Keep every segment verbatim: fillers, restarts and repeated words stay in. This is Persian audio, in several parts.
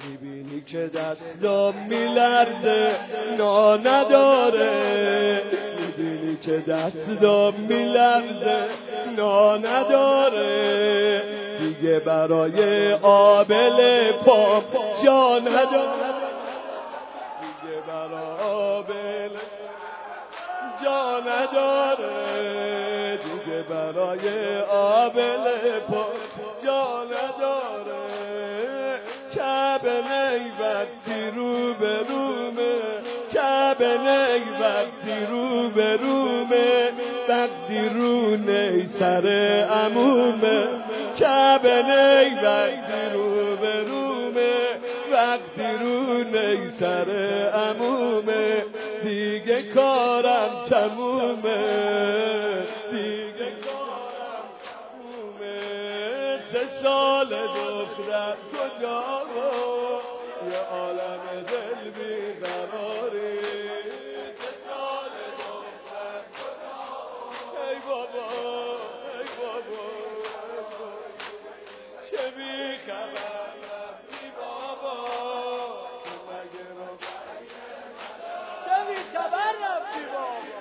میبینی که دستم میلرزه نا نداره، میبینی که دستم میلرزه نا نداره، دیگه برای آبل پام جا نداره، دیگه برای آبل جا نداره، دیگه برای آبل پام جا نداره. کعبه نی وقتی رو به رومه، کعبه نی وقتی رو به رومه، وقتی رو نی سر عمومه، کعبه نی وقتی رو به رومه، وقتی رو نی سر عمومه، دیگه کارم تمومه، دیگه کارم تمومه. سه سال دختر کجا و یه عالم دل بیقراری، سه سال دختر کجا ای بابا ای بابا چه بی خبر رفتی بابا، مگه رو چه بی خبر رفتی بابا.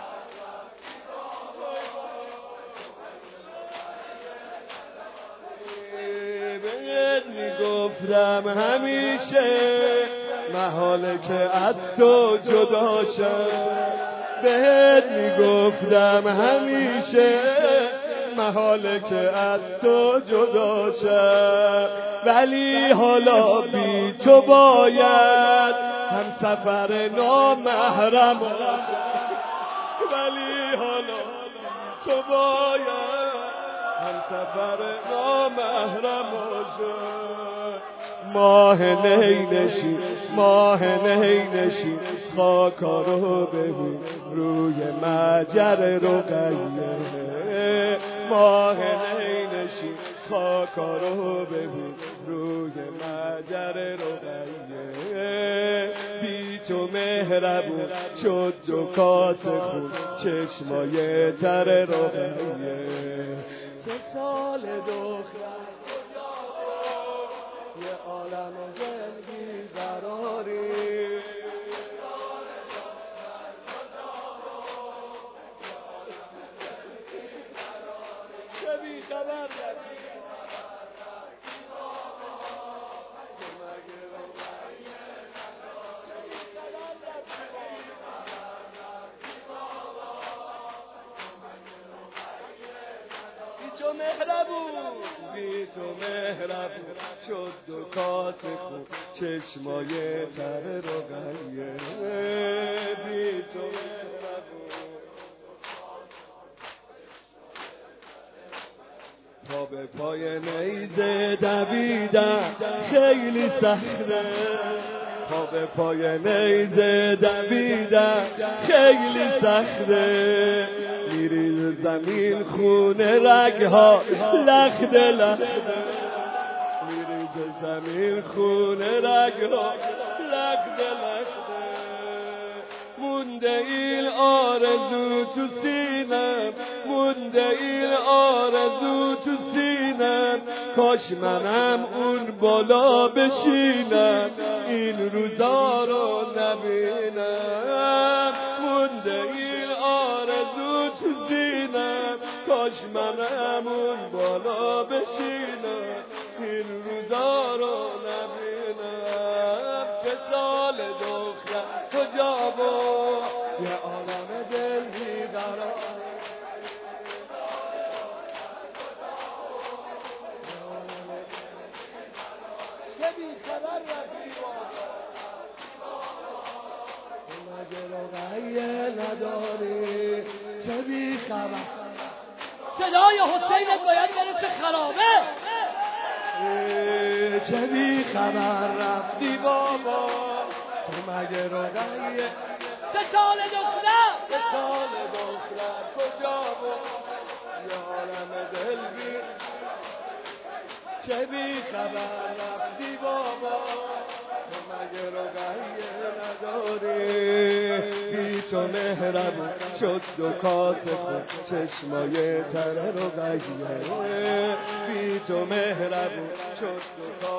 بهت میگفتم همیشه محاله که از تو جدا شم، بهت میگفتم همیشه محاله که از تو جدا شم، ولی حالا بی تو باید هم سفر نامحرم باشم، ولی حالا بی تو باید هم سفر نامحرم باشم. ماه نینشی ماه نینشی خاکا رو ببین روی مجر رقیه، ماه نینشی خاکا رو ببین روی مجر رقیه، بی تو مهربون شد دو کاسه خون چشمای تر رقیه. سه سال دختر یه عالم دل بیقراری، چه بی خبر رفتی تو مهربون، بی تو مهربون شد دو کاسه خون چشمای تر رقیه، بی تو مهربون. پا به پای نیزه دویدم خیلی سخته، پا به پای نیزه دویدم خیلی سخته، میریز زمین خونه رگها لخته لخته، میریز زمین خونه رگها لخته لخته، مونده این آرزو تو سینم، مونده این آرزو تو سینم، کاش منم اون بالا بشینم این روزا رو نبینم، مونده این آرزو تو سینم، کاش منم اون بالا بشینم این روزا رو نبینم. سه سال دختر کجا بود یه عالم دل بیقرار، چه بی خبر رفتی بابا، مگه رقیه نداری، چه بی خبر. صدای حسینت باید بره چه خرابه، چه بی خبر رفتی بابا، تو مگه رقیه سه سال دختر سه سال دختر کجا بود یه عالم دل بی، چه بی خبر رفتی بابا، تو مگه رقیه نداری، بی تو مهربون شد دو کاسه خون چشمای تر رقیه، بی تو مهربون شد دو کاسه